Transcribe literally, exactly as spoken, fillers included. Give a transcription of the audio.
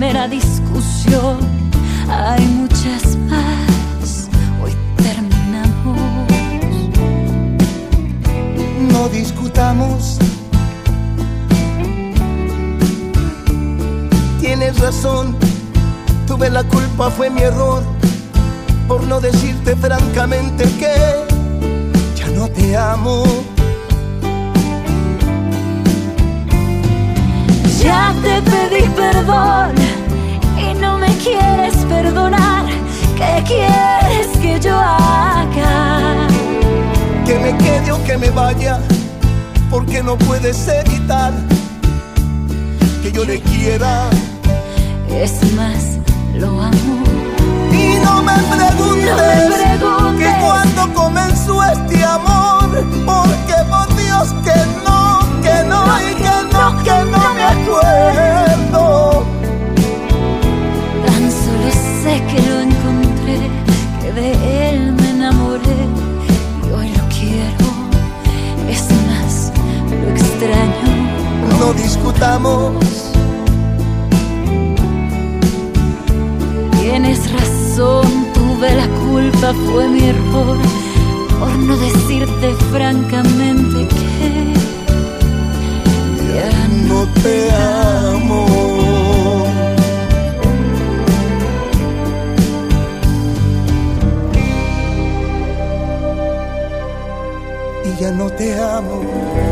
primera discusión. Hay muchas más, hoy terminamos. No discutamos. Tienes razón, tuve la culpa, fue mi error, por no decirte francamente que ya no te amo. Ya te pedí perdón y no me quieres perdonar. ¿Qué quieres que yo haga? Que me quede o que me vaya, porque no puedes evitar que yo le quiera. Es más, lo amo. Y no me preguntes, no me preguntes que cuando comenzó este amor, porque por Dios que no, que no, no y que no, que no me acuerdo. Tan solo sé que lo encontré, que de él me enamoré y hoy lo quiero. Es más, lo extraño. No discutamos. Tienes razón, tuve la culpa, fue mi error, por no decirte francamente que ya no te amo. Y ya no te amo.